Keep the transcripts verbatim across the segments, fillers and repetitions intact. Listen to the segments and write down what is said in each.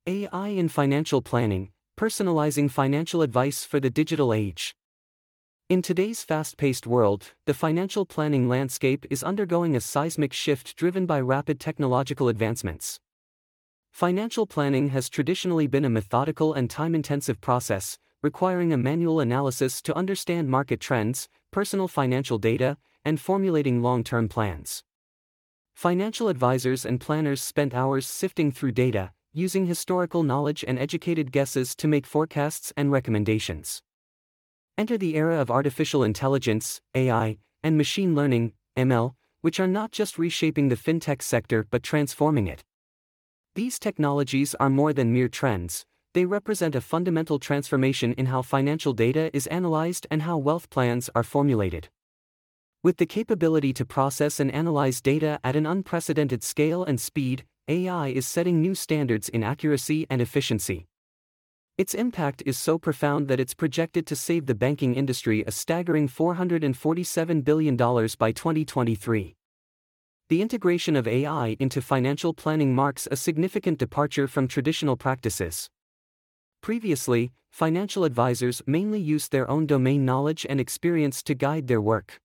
A I in financial planning, personalizing financial advice for the digital age. In today's fast-paced world, the financial planning landscape is undergoing a seismic shift driven by rapid technological advancements. Financial planning has traditionally been a methodical and time-intensive process, requiring a manual analysis to understand market trends, personal financial data, and formulating long-term plans. Financial advisors and planners spent hours sifting through data, using historical knowledge and educated guesses to make forecasts and recommendations. Enter the era of artificial intelligence, A I, and machine learning, M L, which are not just reshaping the fintech sector but transforming it. These technologies are more than mere trends, they represent a fundamental transformation in how financial data is analyzed and how wealth plans are formulated. With the capability to process and analyze data at an unprecedented scale and speed, A I is setting new standards in accuracy and efficiency. Its impact is so profound that it's projected to save the banking industry a staggering four hundred forty-seven billion dollars by twenty twenty-three. The integration of A I into financial planning marks a significant departure from traditional practices. Previously, financial advisors mainly used their own domain knowledge and experience to guide their work.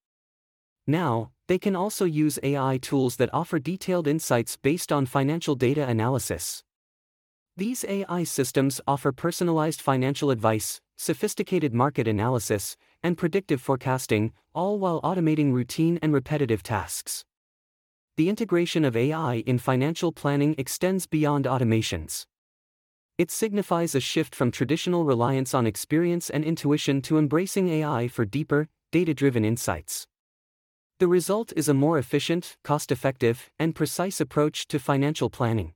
Now, they can also use A I tools that offer detailed insights based on financial data analysis. These A I systems offer personalized financial advice, sophisticated market analysis, and predictive forecasting, all while automating routine and repetitive tasks. The integration of A I in financial planning extends beyond automations. It signifies a shift from traditional reliance on experience and intuition to embracing A I for deeper, data-driven insights. The result is a more efficient, cost-effective, and precise approach to financial planning.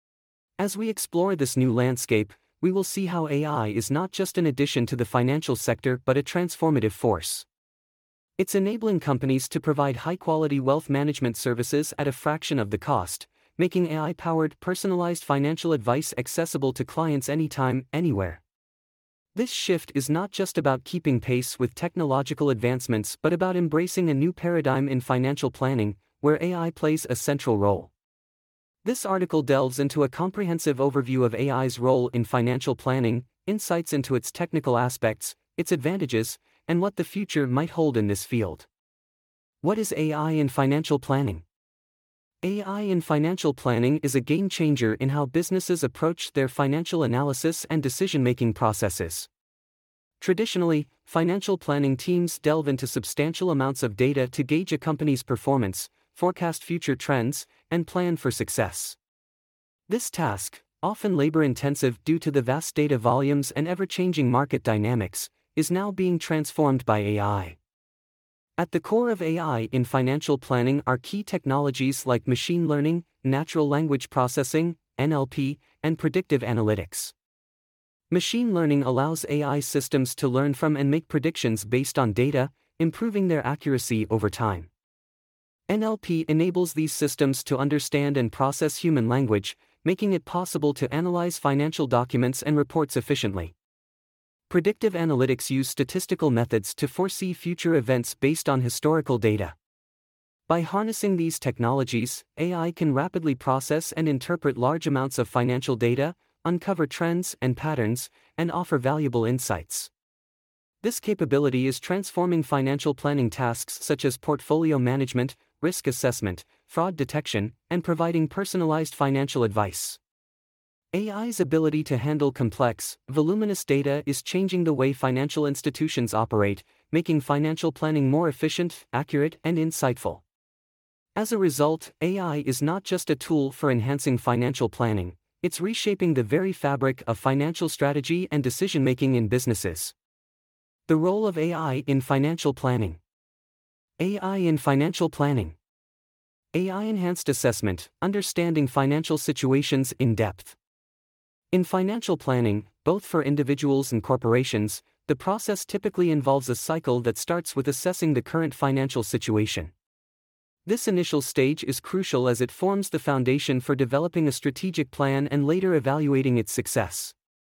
As we explore this new landscape, we will see how A I is not just an addition to the financial sector but a transformative force. It's enabling companies to provide high-quality wealth management services at a fraction of the cost, making A I-powered, personalized financial advice accessible to clients anytime, anywhere. This shift is not just about keeping pace with technological advancements but about embracing a new paradigm in financial planning, where A I plays a central role. This article delves into a comprehensive overview of A I's role in financial planning, insights into its technical aspects, its advantages, and what the future might hold in this field. What is A I in financial planning? A I in financial planning is a game-changer in how businesses approach their financial analysis and decision-making processes. Traditionally, financial planning teams delve into substantial amounts of data to gauge a company's performance, forecast future trends, and plan for success. This task, often labor-intensive due to the vast data volumes and ever-changing market dynamics, is now being transformed by A I. At the core of A I in financial planning are key technologies like machine learning, natural language processing, N L P, and predictive analytics. Machine learning allows A I systems to learn from and make predictions based on data, improving their accuracy over time. N L P enables these systems to understand and process human language, making it possible to analyze financial documents and reports efficiently. Predictive analytics use statistical methods to foresee future events based on historical data. By harnessing these technologies, A I can rapidly process and interpret large amounts of financial data, uncover trends and patterns, and offer valuable insights. This capability is transforming financial planning tasks such as portfolio management, risk assessment, fraud detection, and providing personalized financial advice. A I's ability to handle complex, voluminous data is changing the way financial institutions operate, making financial planning more efficient, accurate, and insightful. As a result, A I is not just a tool for enhancing financial planning, it's reshaping the very fabric of financial strategy and decision-making in businesses. The role of A I in financial planning. A I in financial planning. A I-enhanced assessment, understanding financial situations in depth. In financial planning, both for individuals and corporations, the process typically involves a cycle that starts with assessing the current financial situation. This initial stage is crucial as it forms the foundation for developing a strategic plan and later evaluating its success.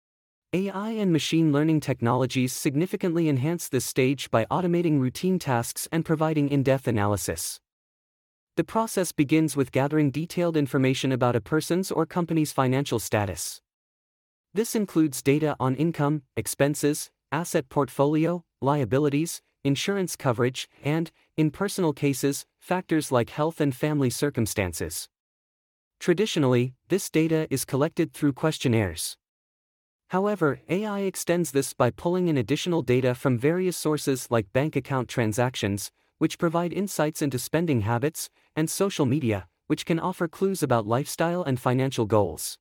A I and machine learning technologies significantly enhance this stage by automating routine tasks and providing in-depth analysis. The process begins with gathering detailed information about a person's or company's financial status. This includes data on income, expenses, asset portfolio, liabilities, insurance coverage, and, in personal cases, factors like health and family circumstances. Traditionally, this data is collected through questionnaires. However, A I extends this by pulling in additional data from various sources like bank account transactions, which provide insights into spending habits, and social media, which can offer clues about lifestyle and financial goals.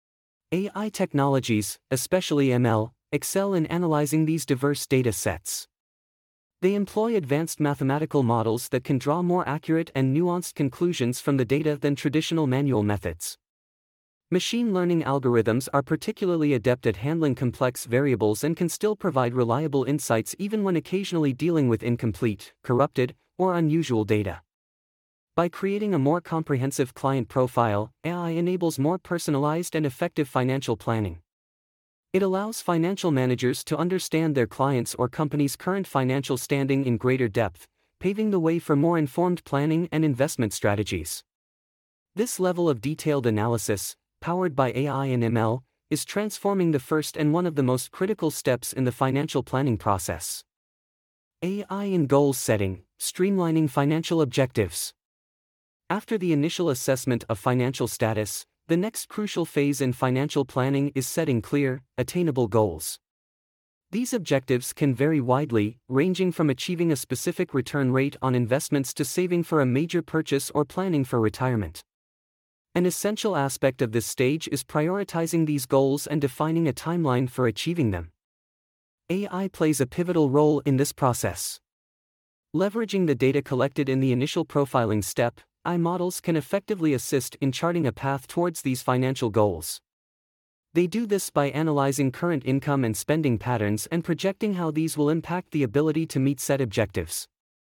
A I technologies, especially M L, excel in analyzing these diverse data sets. They employ advanced mathematical models that can draw more accurate and nuanced conclusions from the data than traditional manual methods. Machine learning algorithms are particularly adept at handling complex variables and can still provide reliable insights even when occasionally dealing with incomplete, corrupted, or unusual data. By creating a more comprehensive client profile, A I enables more personalized and effective financial planning. It allows financial managers to understand their clients' or company's current financial standing in greater depth, paving the way for more informed planning and investment strategies. This level of detailed analysis, powered by A I and M L, is transforming the first and one of the most critical steps in the financial planning process. A I in goal setting, streamlining financial objectives. After the initial assessment of financial status, the next crucial phase in financial planning is setting clear, attainable goals. These objectives can vary widely, ranging from achieving a specific return rate on investments to saving for a major purchase or planning for retirement. An essential aspect of this stage is prioritizing these goals and defining a timeline for achieving them. A I plays a pivotal role in this process. Leveraging the data collected in the initial profiling step, A I models can effectively assist in charting a path towards these financial goals. They do this by analyzing current income and spending patterns and projecting how these will impact the ability to meet set objectives.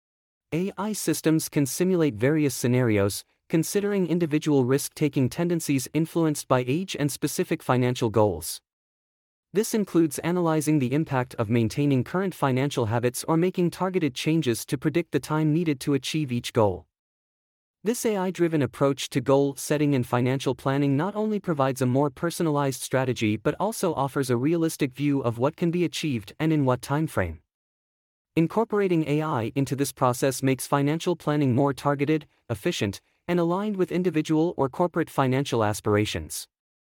A I systems can simulate various scenarios, considering individual risk-taking tendencies influenced by age and specific financial goals. This includes analyzing the impact of maintaining current financial habits or making targeted changes to predict the time needed to achieve each goal. This A I-driven approach to goal setting and financial planning not only provides a more personalized strategy but also offers a realistic view of what can be achieved and in what timeframe. Incorporating A I into this process makes financial planning more targeted, efficient, and aligned with individual or corporate financial aspirations.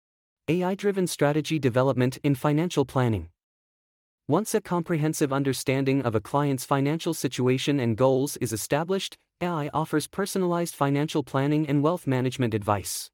A I-driven strategy development in financial planning. Once a comprehensive understanding of a client's financial situation and goals is established, A I offers personalized financial planning and wealth management advice.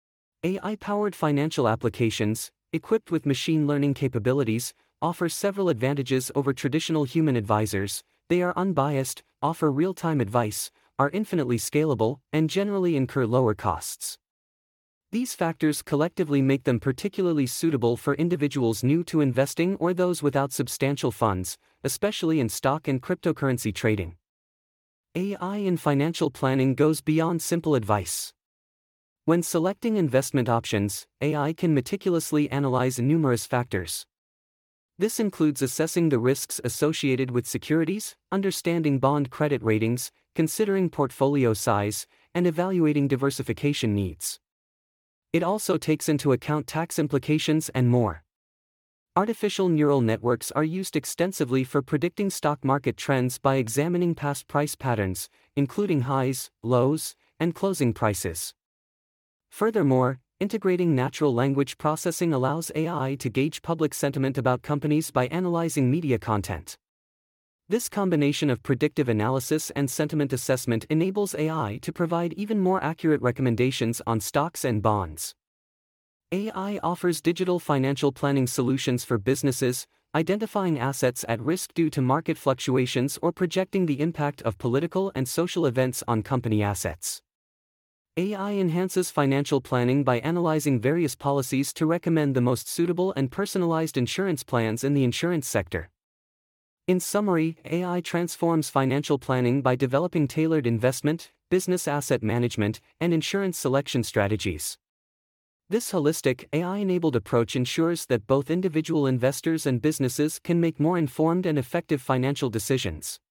A I-powered financial applications, equipped with machine learning capabilities, offer several advantages over traditional human advisors. They are unbiased, offer real-time advice, are infinitely scalable, and generally incur lower costs. These factors collectively make them particularly suitable for individuals new to investing or those without substantial funds, especially in stock and cryptocurrency trading. A I in financial planning goes beyond simple advice. When selecting investment options, A I can meticulously analyze numerous factors. This includes assessing the risks associated with securities, understanding bond credit ratings, considering portfolio size, and evaluating diversification needs. It also takes into account tax implications and more. Artificial neural networks are used extensively for predicting stock market trends by examining past price patterns, including highs, lows, and closing prices. Furthermore, integrating natural language processing allows A I to gauge public sentiment about companies by analyzing media content. This combination of predictive analysis and sentiment assessment enables A I to provide even more accurate recommendations on stocks and bonds. A I offers digital financial planning solutions for businesses, identifying assets at risk due to market fluctuations or projecting the impact of political and social events on company assets. A I enhances financial planning by analyzing various policies to recommend the most suitable and personalized insurance plans in the insurance sector. In summary, A I transforms financial planning by developing tailored investment, business asset management, and insurance selection strategies. This holistic, A I-enabled approach ensures that both individual investors and businesses can make more informed and effective financial decisions.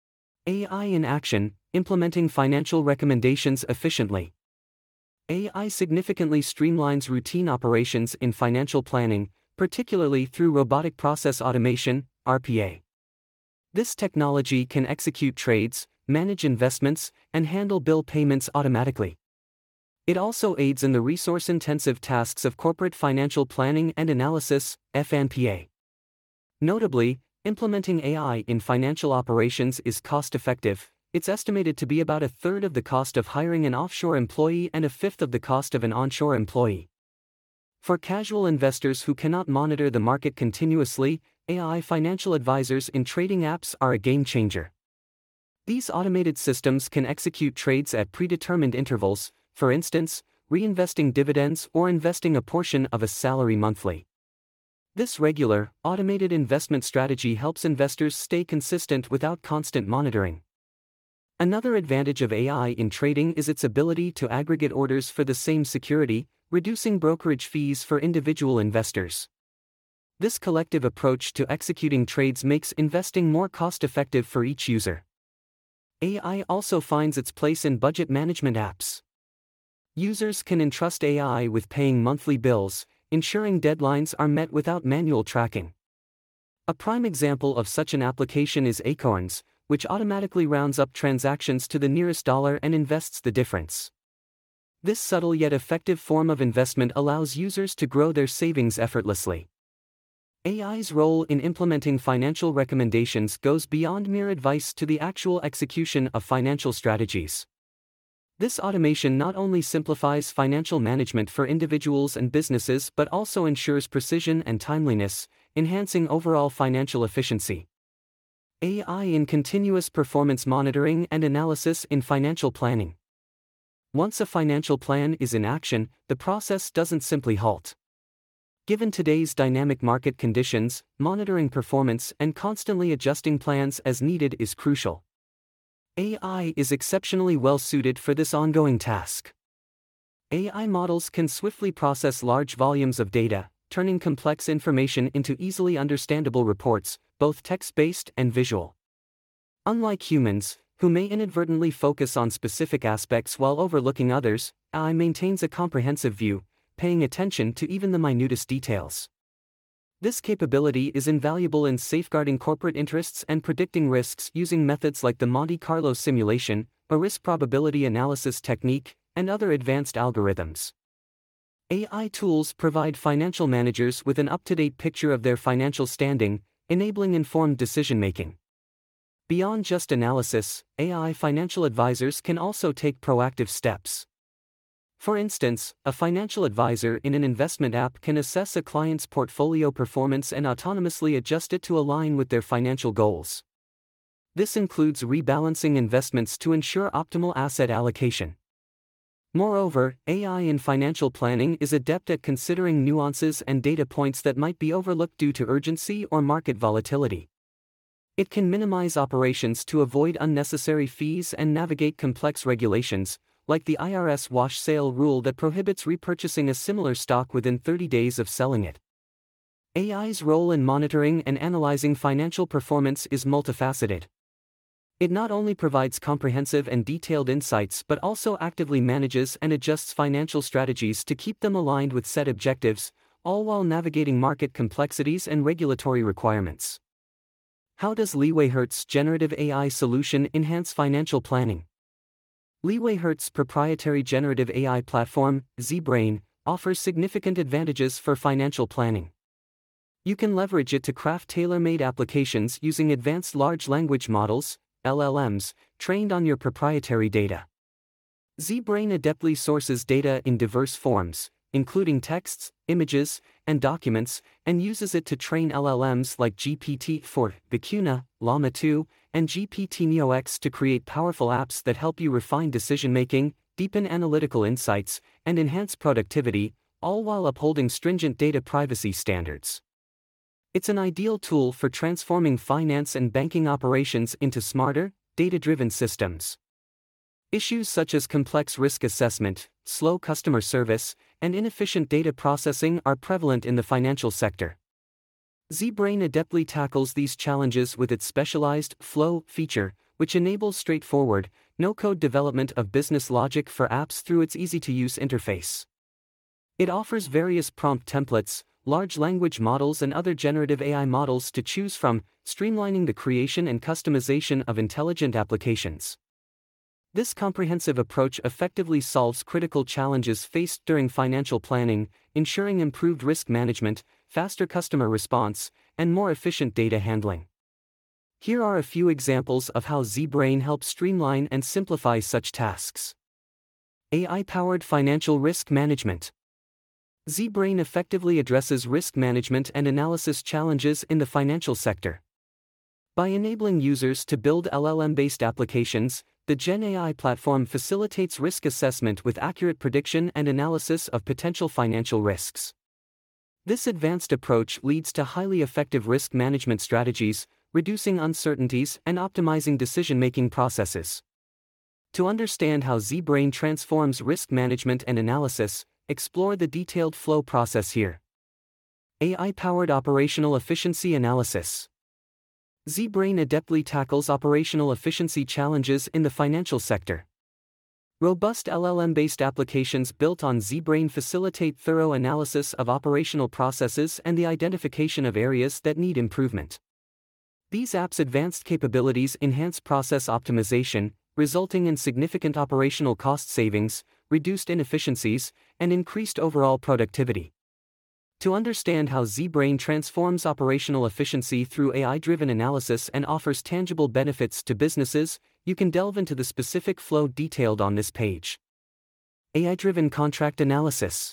A I in action, implementing financial recommendations efficiently. A I significantly streamlines routine operations in financial planning, particularly through robotic process automation, R P A. This technology can execute trades, manage investments, and handle bill payments automatically. It also aids in the resource-intensive tasks of corporate financial planning and analysis, F N P A. Notably, implementing A I in financial operations is cost-effective. It's estimated to be about a third of the cost of hiring an offshore employee and a fifth of the cost of an onshore employee. For casual investors who cannot monitor the market continuously, A I financial advisors in trading apps are a game changer. These automated systems can execute trades at predetermined intervals, for instance, reinvesting dividends or investing a portion of a salary monthly. This regular, automated investment strategy helps investors stay consistent without constant monitoring. Another advantage of A I in trading is its ability to aggregate orders for the same security, reducing brokerage fees for individual investors. This collective approach to executing trades makes investing more cost-effective for each user. A I also finds its place in budget management apps. Users can entrust A I with paying monthly bills, ensuring deadlines are met without manual tracking. A prime example of such an application is Acorns, which automatically rounds up transactions to the nearest dollar and invests the difference. This subtle yet effective form of investment allows users to grow their savings effortlessly. A I's role in implementing financial recommendations goes beyond mere advice to the actual execution of financial strategies. This automation not only simplifies financial management for individuals and businesses but also ensures precision and timeliness, enhancing overall financial efficiency. A I in continuous performance monitoring and analysis in financial planning. Once a financial plan is in action, the process doesn't simply halt. Given today's dynamic market conditions, monitoring performance and constantly adjusting plans as needed is crucial. A I is exceptionally well suited for this ongoing task. A I models can swiftly process large volumes of data, turning complex information into easily understandable reports, both text-based and visual. Unlike humans, who may inadvertently focus on specific aspects while overlooking others, A I maintains a comprehensive view, paying attention to even the minutest details. This capability is invaluable in safeguarding corporate interests and predicting risks using methods like the Monte Carlo simulation, a risk probability analysis technique, and other advanced algorithms. A I tools provide financial managers with an up-to-date picture of their financial standing, enabling informed decision-making. Beyond just analysis, A I financial advisors can also take proactive steps. For instance, a financial advisor in an investment app can assess a client's portfolio performance and autonomously adjust it to align with their financial goals. This includes rebalancing investments to ensure optimal asset allocation. Moreover, A I in financial planning is adept at considering nuances and data points that might be overlooked due to urgency or market volatility. It can minimize operations to avoid unnecessary fees and navigate complex regulations, like the I R S wash sale rule that prohibits repurchasing a similar stock within thirty days of selling it. A I's role in monitoring and analyzing financial performance is multifaceted. It not only provides comprehensive and detailed insights but also actively manages and adjusts financial strategies to keep them aligned with set objectives, all while navigating market complexities and regulatory requirements. How does LeewayHertz generative A I solution enhance financial planning? LeewayHertz proprietary generative A I platform, ZBrain, offers significant advantages for financial planning. You can leverage it to craft tailor-made applications using advanced large language models, L L Ms, trained on your proprietary data. ZBrain adeptly sources data in diverse forms, including texts, images, and documents, and uses it to train L L Ms like G P T four, Vicuna, Llama two, and G P T Neo X to create powerful apps that help you refine decision-making, deepen analytical insights, and enhance productivity, all while upholding stringent data privacy standards. It's an ideal tool for transforming finance and banking operations into smarter, data-driven systems. Issues such as complex risk assessment, slow customer service, and inefficient data processing are prevalent in the financial sector. ZBrain adeptly tackles these challenges with its specialized Flow feature, which enables straightforward, no-code development of business logic for apps through its easy-to-use interface. It offers various prompt templates, large language models and other generative A I models to choose from, streamlining the creation and customization of intelligent applications. This comprehensive approach effectively solves critical challenges faced during financial planning, ensuring improved risk management, faster customer response, and more efficient data handling. Here are a few examples of how ZBrain helps streamline and simplify such tasks. A I-powered financial risk management. ZBrain effectively addresses risk management and analysis challenges in the financial sector. By enabling users to build L L M-based applications, the Gen A I platform facilitates risk assessment with accurate prediction and analysis of potential financial risks. This advanced approach leads to highly effective risk management strategies, reducing uncertainties and optimizing decision-making processes. To understand how ZBrain transforms risk management and analysis, explore the detailed flow process here. A I-powered operational efficiency analysis. ZBrain adeptly tackles operational efficiency challenges in the financial sector. Robust L L M-based applications built on ZBrain facilitate thorough analysis of operational processes and the identification of areas that need improvement. These apps' advanced capabilities enhance process optimization, resulting in significant operational cost savings, reduced inefficiencies, and increased overall productivity. To understand how ZBrain transforms operational efficiency through A I-driven analysis and offers tangible benefits to businesses, you can delve into the specific flow detailed on this page. A I-driven contract analysis.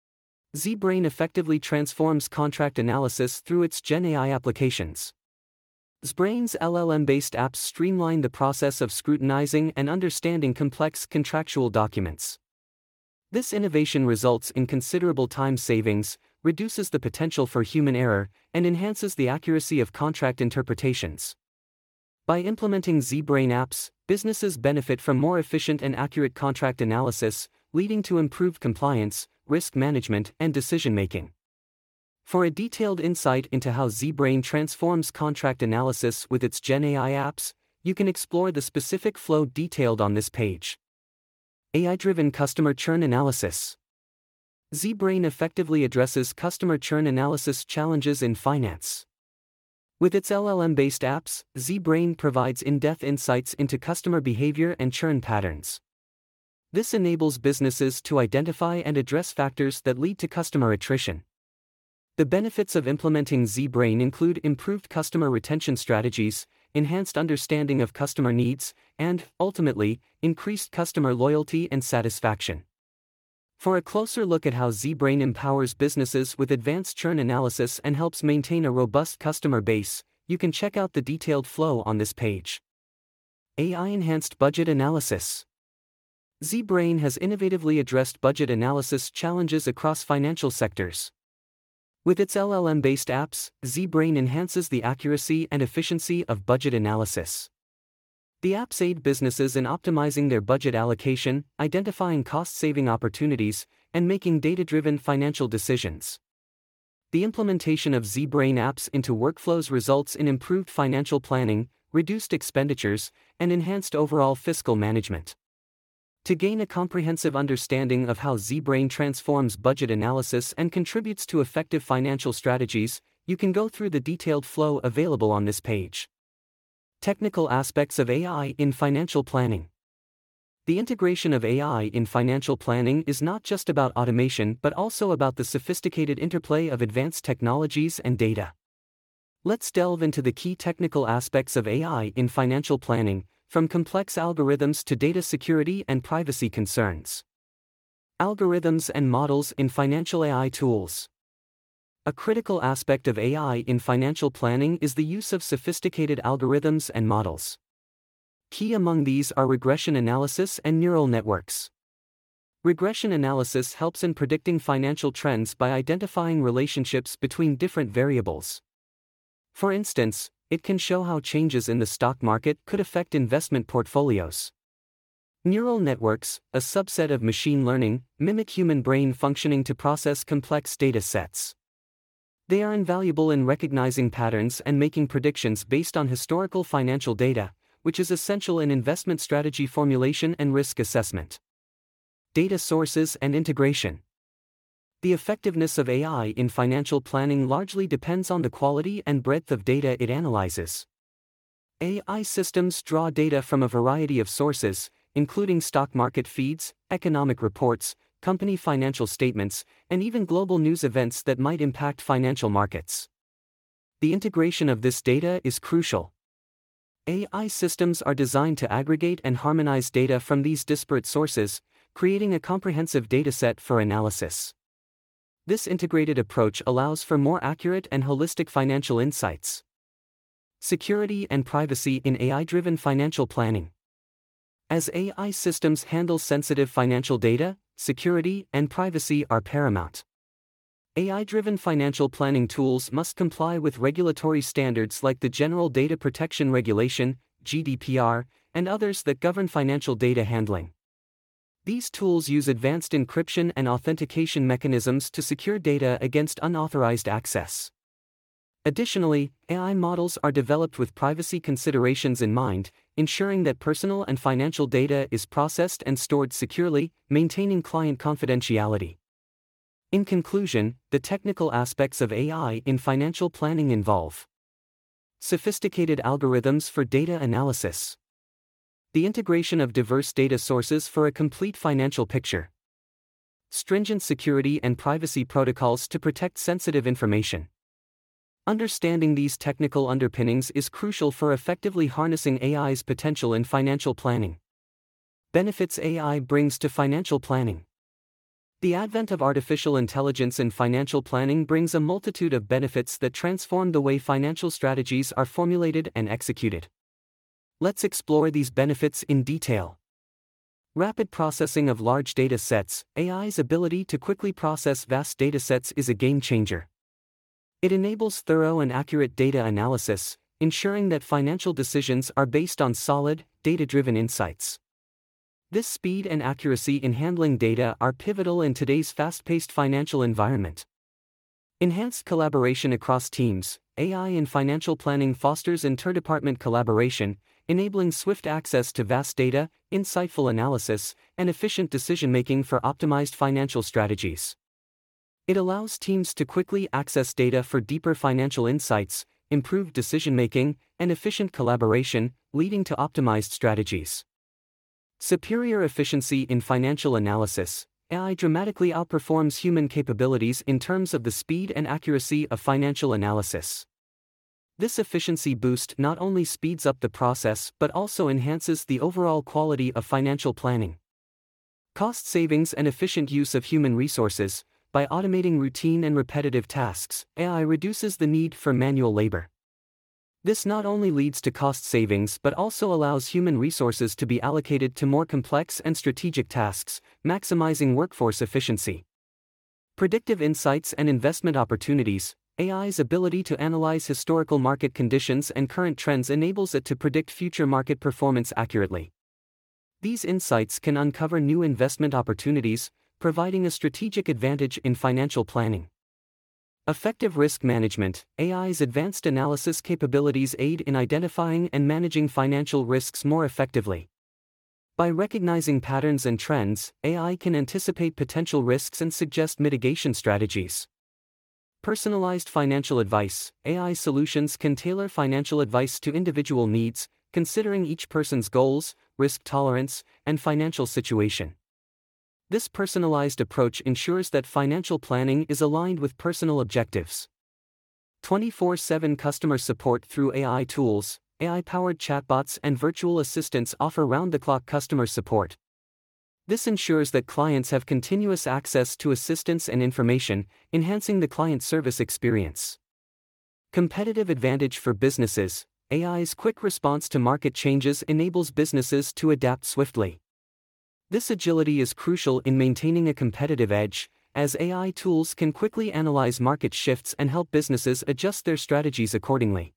ZBrain effectively transforms contract analysis through its Gen A I applications. ZBrain's L L M-based apps streamline the process of scrutinizing and understanding complex contractual documents. This innovation results in considerable time savings, reduces the potential for human error, and enhances the accuracy of contract interpretations. By implementing ZBrain apps, businesses benefit from more efficient and accurate contract analysis, leading to improved compliance, risk management, and decision-making. For a detailed insight into how ZBrain transforms contract analysis with its Gen A I apps, you can explore the specific flow detailed on this page. A I-driven customer churn analysis. ZBrain effectively addresses customer churn analysis challenges in finance. With its L L M-based apps, ZBrain provides in-depth insights into customer behavior and churn patterns. This enables businesses to identify and address factors that lead to customer attrition. The benefits of implementing ZBrain include improved customer retention strategies, enhanced understanding of customer needs, and, ultimately, increased customer loyalty and satisfaction. For a closer look at how ZBrain empowers businesses with advanced churn analysis and helps maintain a robust customer base, you can check out the detailed flow on this page. A I-enhanced budget analysis. ZBrain has innovatively addressed budget analysis challenges across financial sectors. With its L L M-based apps, ZBrain enhances the accuracy and efficiency of budget analysis. The apps aid businesses in optimizing their budget allocation, identifying cost-saving opportunities, and making data-driven financial decisions. The implementation of ZBrain apps into workflows results in improved financial planning, reduced expenditures, and enhanced overall fiscal management. To gain a comprehensive understanding of how ZBrain transforms budget analysis and contributes to effective financial strategies, you can go through the detailed flow available on this page. Technical aspects of A I in financial planning. The integration of A I in financial planning is not just about automation but also about the sophisticated interplay of advanced technologies and data. Let's delve into the key technical aspects of A I in financial planning, from complex algorithms to data security and privacy concerns. Algorithms and models in financial A I tools. A critical aspect of A I in financial planning is the use of sophisticated algorithms and models. Key among these are regression analysis and neural networks. Regression analysis helps in predicting financial trends by identifying relationships between different variables. For instance, it can show how changes in the stock market could affect investment portfolios. Neural networks, a subset of machine learning, mimic human brain functioning to process complex data sets. They are invaluable in recognizing patterns and making predictions based on historical financial data, which is essential in investment strategy formulation and risk assessment. Data sources and integration. The effectiveness of A I in financial planning largely depends on the quality and breadth of data it analyzes. A I systems draw data from a variety of sources, including stock market feeds, economic reports, company financial statements, and even global news events that might impact financial markets. The integration of this data is crucial. A I systems are designed to aggregate and harmonize data from these disparate sources, creating a comprehensive dataset for analysis. This integrated approach allows for more accurate and holistic financial insights. Security and privacy in A I-driven financial planning. As A I systems handle sensitive financial data, security and privacy are paramount. A I-driven financial planning tools must comply with regulatory standards like the General Data Protection Regulation, G D P R, and others that govern financial data handling. These tools use advanced encryption and authentication mechanisms to secure data against unauthorized access. Additionally, A I models are developed with privacy considerations in mind, ensuring that personal and financial data is processed and stored securely, maintaining client confidentiality. In conclusion, the technical aspects of A I in financial planning involve sophisticated algorithms for data analysis, the integration of diverse data sources for a complete financial picture, stringent security and privacy protocols to protect sensitive information. Understanding these technical underpinnings is crucial for effectively harnessing A I's potential in financial planning. Benefits A I brings to financial planning. The advent of artificial intelligence in financial planning brings a multitude of benefits that transform the way financial strategies are formulated and executed. Let's explore these benefits in detail. Rapid processing of large data sets. A I's ability to quickly process vast data sets is a game changer. It enables thorough and accurate data analysis, ensuring that financial decisions are based on solid, data-driven insights. This speed and accuracy in handling data are pivotal in today's fast-paced financial environment. Enhanced collaboration across teams. A I in financial planning fosters interdepartment collaboration, enabling swift access to vast data, insightful analysis, and efficient decision-making for optimized financial strategies. It allows teams to quickly access data for deeper financial insights, improved decision-making, and efficient collaboration, leading to optimized strategies. Superior efficiency in financial analysis. A I dramatically outperforms human capabilities in terms of the speed and accuracy of financial analysis. This efficiency boost not only speeds up the process but also enhances the overall quality of financial planning. Cost savings and efficient use of human resources. By automating routine and repetitive tasks, A I reduces the need for manual labor. This not only leads to cost savings but also allows human resources to be allocated to more complex and strategic tasks, maximizing workforce efficiency. Predictive insights and investment opportunities. A I's ability to analyze historical market conditions and current trends enables it to predict future market performance accurately. These insights can uncover new investment opportunities, providing a strategic advantage in financial planning. Effective risk management. A I's advanced analysis capabilities aid in identifying and managing financial risks more effectively. By recognizing patterns and trends, A I can anticipate potential risks and suggest mitigation strategies. Personalized financial advice. A I solutions can tailor financial advice to individual needs, considering each person's goals, risk tolerance, and financial situation. This personalized approach ensures that financial planning is aligned with personal objectives. twenty-four seven customer support through A I tools. A I-powered chatbots and virtual assistants offer round-the-clock customer support. This ensures that clients have continuous access to assistance and information, enhancing the client service experience. Competitive advantage for businesses. A I's quick response to market changes enables businesses to adapt swiftly. This agility is crucial in maintaining a competitive edge, as A I tools can quickly analyze market shifts and help businesses adjust their strategies accordingly.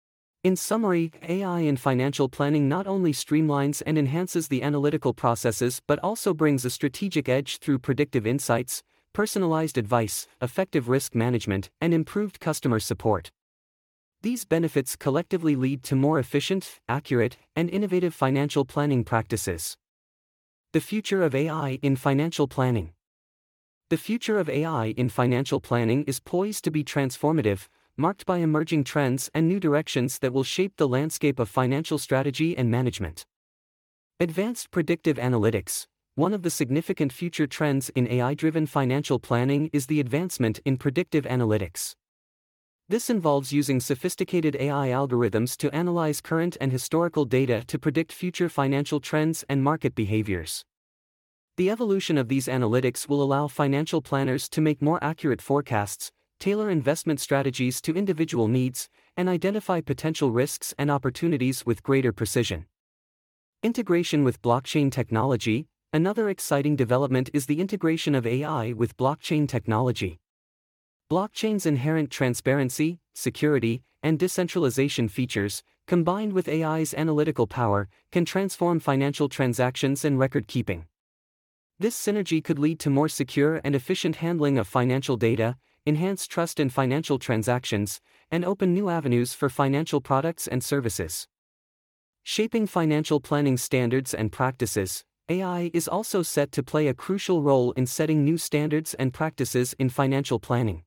In summary, A I in financial planning not only streamlines and enhances the analytical processes but also brings a strategic edge through predictive insights, personalized advice, effective risk management, and improved customer support. These benefits collectively lead to more efficient, accurate, and innovative financial planning practices. The future of A I in financial planning. The future of A I in financial planning is poised to be transformative, marked by emerging trends and new directions that will shape the landscape of financial strategy and management. Advanced predictive analytics. One of the significant future trends in A I-driven financial planning is the advancement in predictive analytics. This involves using sophisticated A I algorithms to analyze current and historical data to predict future financial trends and market behaviors. The evolution of these analytics will allow financial planners to make more accurate forecasts, tailor investment strategies to individual needs, and identify potential risks and opportunities with greater precision. Integration with blockchain technology. Another exciting development is the integration of A I with blockchain technology. Blockchain's inherent transparency, security, and decentralization features, combined with A I's analytical power, can transform financial transactions and record-keeping. This synergy could lead to more secure and efficient handling of financial data, enhance trust in financial transactions, and open new avenues for financial products and services. Shaping financial planning standards and practices. A I is also set to play a crucial role in setting new standards and practices in financial planning.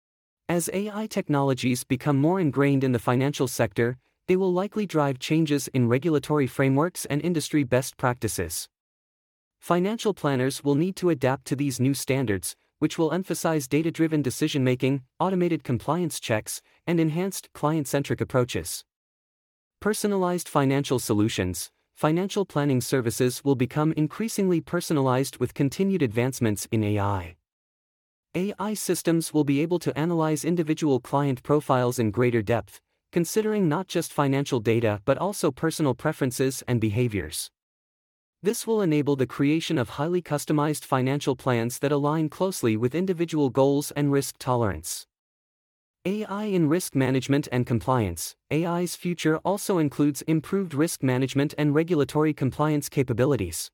As A I technologies become more ingrained in the financial sector, they will likely drive changes in regulatory frameworks and industry best practices. Financial planners will need to adapt to these new standards, which will emphasize data-driven decision-making, automated compliance checks, and enhanced client-centric approaches. Personalized financial solutions. Financial planning services will become increasingly personalized with continued advancements in A I. A I systems will be able to analyze individual client profiles in greater depth, considering not just financial data but also personal preferences and behaviors. This will enable the creation of highly customized financial plans that align closely with individual goals and risk tolerance. A I in risk management and compliance. A I's future also includes improved risk management and regulatory compliance capabilities.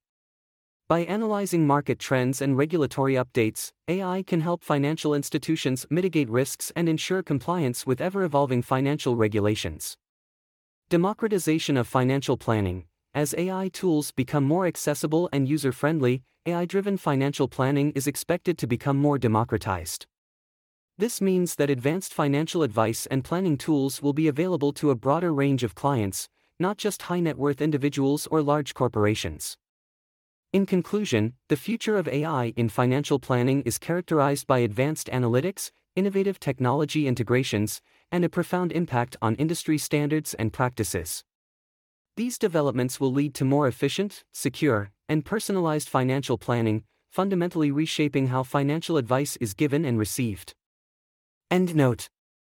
By analyzing market trends and regulatory updates, A I can help financial institutions mitigate risks and ensure compliance with ever-evolving financial regulations. Democratization of financial planning. As A I tools become more accessible and user-friendly, A I-driven financial planning is expected to become more democratized. This means that advanced financial advice and planning tools will be available to a broader range of clients, not just high-net-worth individuals or large corporations. In conclusion, the future of A I in financial planning is characterized by advanced analytics, innovative technology integrations, and a profound impact on industry standards and practices. These developments will lead to more efficient, secure, and personalized financial planning, fundamentally reshaping how financial advice is given and received. End note.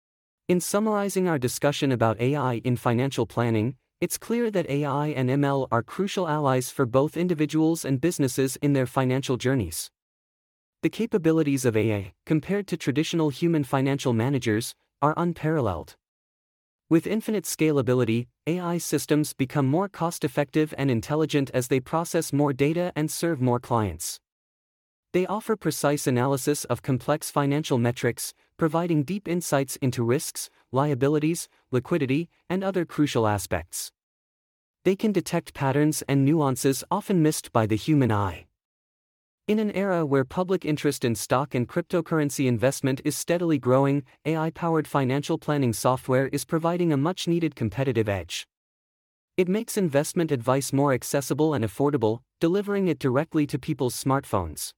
In summarizing our discussion about A I in financial planning, it's clear that A I and M L are crucial allies for both individuals and businesses in their financial journeys. The capabilities of A I, compared to traditional human financial managers, are unparalleled. With infinite scalability, A I systems become more cost-effective and intelligent as they process more data and serve more clients. They offer precise analysis of complex financial metrics, providing deep insights into risks, liabilities, liquidity, and other crucial aspects. They can detect patterns and nuances often missed by the human eye. In an era where public interest in stock and cryptocurrency investment is steadily growing, A I-powered financial planning software is providing a much-needed competitive edge. It makes investment advice more accessible and affordable, delivering it directly to people's smartphones.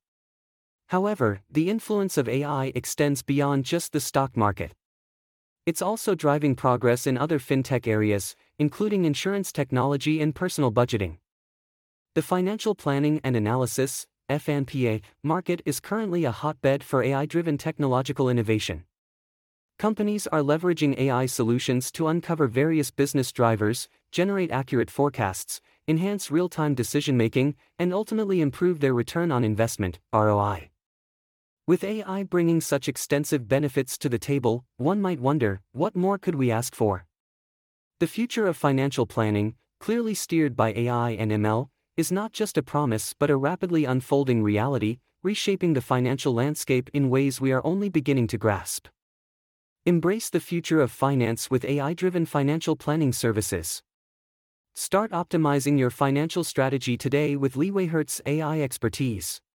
However, the influence of A I extends beyond just the stock market. It's also driving progress in other fintech areas, including insurance technology and personal budgeting. The financial planning and analysis (F N P A) market is currently a hotbed for A I-driven technological innovation. Companies are leveraging A I solutions to uncover various business drivers, generate accurate forecasts, enhance real-time decision-making, and ultimately improve their return on investment (R O I). With A I bringing such extensive benefits to the table, one might wonder, what more could we ask for? The future of financial planning, clearly steered by A I and M L, is not just a promise but a rapidly unfolding reality, reshaping the financial landscape in ways we are only beginning to grasp. Embrace the future of finance with A I-driven financial planning services. Start optimizing your financial strategy today with LeewayHertz A I expertise.